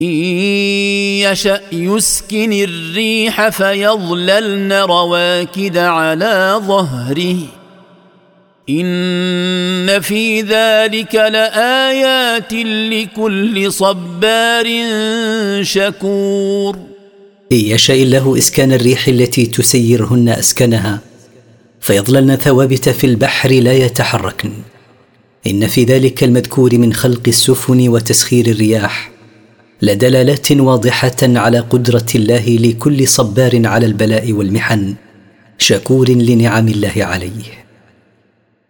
إن يشأ يسكن الريح فيظللن رواكد على ظهره إن في ذلك لآيات لكل صبار شكور. إن يشاء الله إسكان الريح التي تسيرهن أسكنها فيظللن ثوابت في البحر لا يتحركن، إن في ذلك المذكور من خلق السفن وتسخير الرياح لدلالات واضحة على قدرة الله لكل صبار على البلاء والمحن شكور لنعم الله عليه.